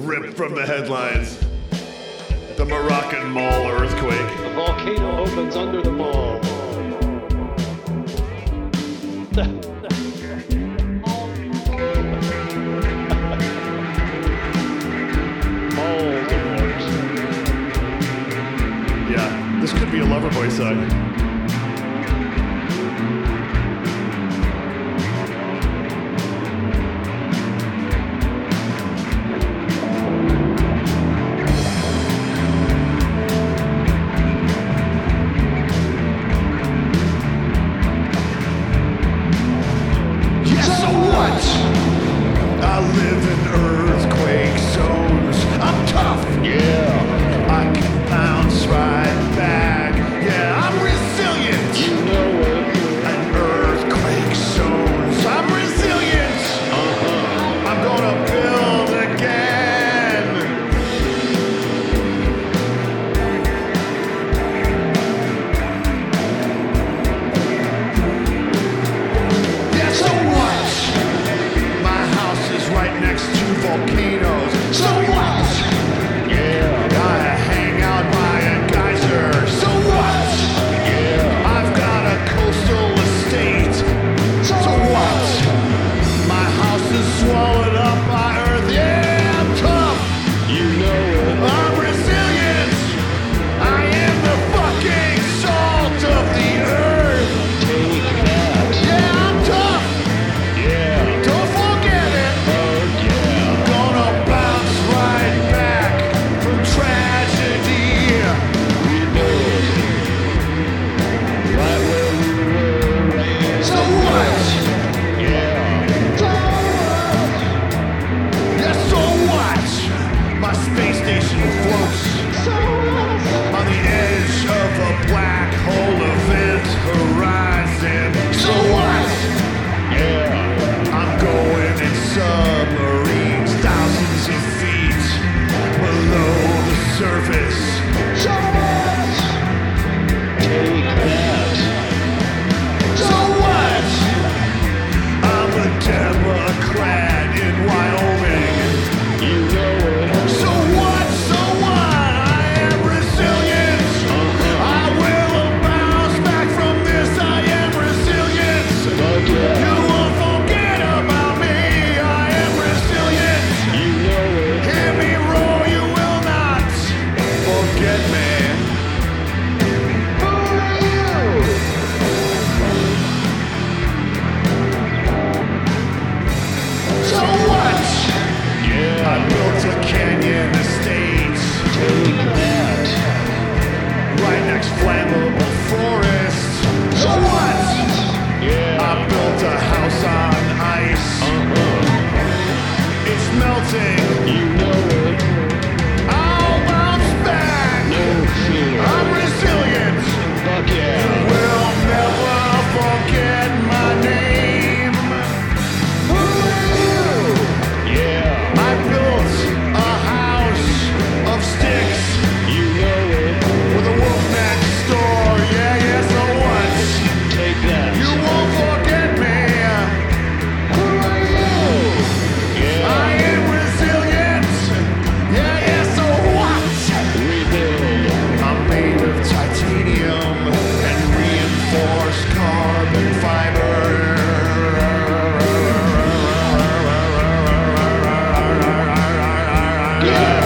Ripped from the headlines. The Moroccan Mall earthquake. The volcano opens under the mall. Yeah, this could be a Loverboy song. I live in earthquake zones. I'm tough. Yeah. I can bounce right back. Yeah, I'm resilient. You know it. In earthquake zones. I'm resilient. I'm gonna build again. Yeah, so what? My house is right next to volcanoes. So what? Yeah. I hang out by a geyser. So what? Yeah. I've got a coastal estate. So what? My house is swallowed up by earth. Yeah, I'm tough. You know it. I'm resilient. I am the fucking salt of the earth. Take that. Yeah, I'm tough. Yeah. Don't forget it. Oh yeah. Gonna bounce right back from tragedy. Rebuild. Right where we were. So what? Yeah. Yeah, so what? My space station floats on the edge of a black hole event horizon. So what? Yeah. I'm going in submarines thousands of feet below the surface. So what? Take that. So what? I'm a Democrat in Wyoming. You know it. So what? So what? I am resilient. I will bounce back from this. I am resilient. Fuck yeah. You won't forget about me. I am resilient. You know it. Hear me roar, you will not forget me. So what? Yeah. I built a canyon estate Take that. right next flammable forest. So what? Yeah. I built a house on ice. It's melting. You know it. I'll bounce back. No fear. I'm resilient. Fuck yeah. Will never forget my name. Yeah. I built a house of sticks You know it. with a wolf next door. Yeah, yeah, so what? Take that. You won't forget me. Yeah. I am resilient. Yeah, yeah, so what? Rebuild. I'm made of titanium and reinforced carbon fiber. Yeah.